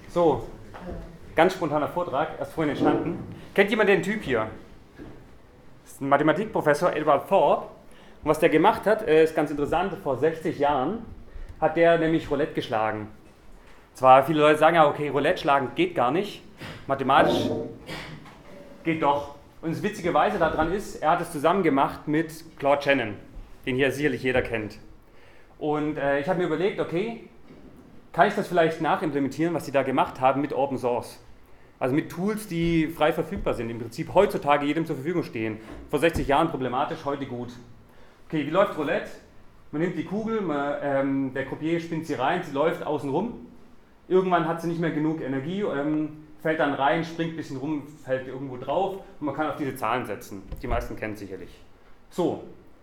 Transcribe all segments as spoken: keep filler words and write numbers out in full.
So, ganz spontaner Vortrag, erst vorhin entstanden. Kennt jemand den Typ hier? Das ist ein Mathematikprofessor, Edward Thorp. Und was der gemacht hat, ist ganz interessant. Vor sechzig Jahren hat der nämlich Roulette geschlagen. Zwar viele Leute sagen ja, okay, Roulette schlagen geht gar nicht. Mathematisch geht doch. Und das witzige Weise daran ist, er hat es zusammen gemacht mit Claude Shannon, den hier sicherlich jeder kennt. Und äh, ich habe mir überlegt, okay, kann ich das vielleicht nachimplementieren, was sie da gemacht haben mit Open Source? Also mit Tools, die frei verfügbar sind, im Prinzip heutzutage jedem zur Verfügung stehen. Vor sechzig Jahren problematisch, heute gut. Okay, wie läuft Roulette? Man nimmt die Kugel, man, ähm, der Croupier spinnt sie rein, sie läuft außen rum. Irgendwann hat sie nicht mehr genug Energie, ähm, fällt dann rein, springt ein bisschen rum, fällt irgendwo drauf und man kann auf diese Zahlen setzen. Die meisten kennen es sicherlich. So,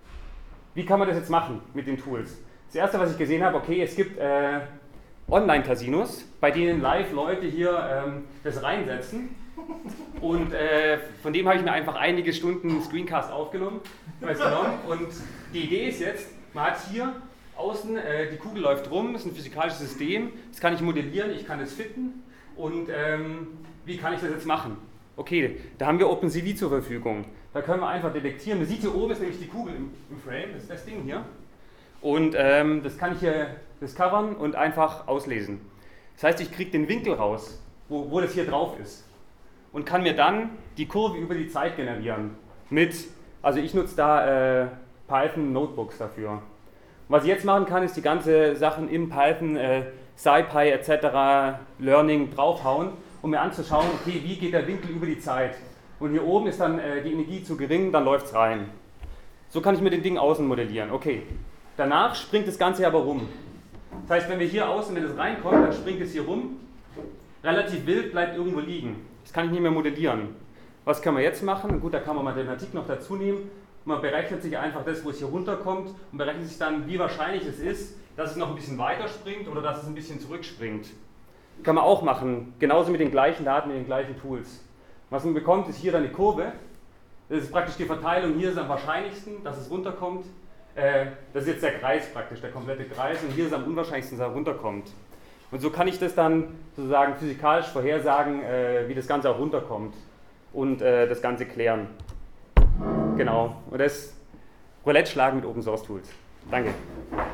wie kann man das jetzt machen mit den Tools? Das erste, was ich gesehen habe, okay, es gibt äh, Online-Casinos, bei denen live Leute hier ähm, das reinsetzen. Und äh, von dem habe ich mir einfach einige Stunden Screencast aufgenommen. genommen. Und die Idee ist jetzt, man hat hier außen, äh, die Kugel läuft rum, das ist ein physikalisches System, das kann ich modellieren, ich kann es fitten. Und ähm, wie kann ich das jetzt machen? Okay, da haben wir OpenCV zur Verfügung. Da können wir einfach detektieren. Man sieht hier oben ist nämlich die Kugel im, im Frame, das ist das Ding hier. Und ähm, das kann ich hier discovern und einfach auslesen. Das heißt, ich kriege den Winkel raus, wo, wo das hier drauf ist. Und kann mir dann die Kurve über die Zeit generieren. Mit, also ich nutze da äh, Python Notebooks dafür. Was ich jetzt machen kann, ist die ganze Sachen in Python, äh, SciPy et cetera, Learning draufhauen, um mir anzuschauen, okay, wie geht der Winkel über die Zeit. Und hier oben ist dann äh, die Energie zu gering, dann läuft es rein. So kann ich mir den Ding außen modellieren. Okay. Danach springt das Ganze aber rum. Das heißt, wenn wir hier außen, wenn es reinkommt, dann springt es hier rum. Relativ wild, bleibt irgendwo liegen. Das kann ich nicht mehr modellieren. Was können wir jetzt machen? Gut, da kann man Mathematik noch dazu nehmen. Man berechnet sich einfach das, wo es hier runterkommt und berechnet sich dann, wie wahrscheinlich es ist, dass es noch ein bisschen weiter springt oder dass es ein bisschen zurückspringt. Kann man auch machen, genauso mit den gleichen Daten, mit den gleichen Tools. Was man bekommt, ist hier dann die Kurve. Das ist praktisch die Verteilung. Hier ist es am wahrscheinlichsten, dass es runterkommt. Das ist jetzt der Kreis praktisch, der komplette Kreis, und hier ist es am unwahrscheinlichsten, dass er runterkommt. Und so kann ich das dann sozusagen physikalisch vorhersagen, wie das Ganze auch runterkommt und das Ganze klären. Genau, und das Roulette schlagen mit Open Source Tools. Danke.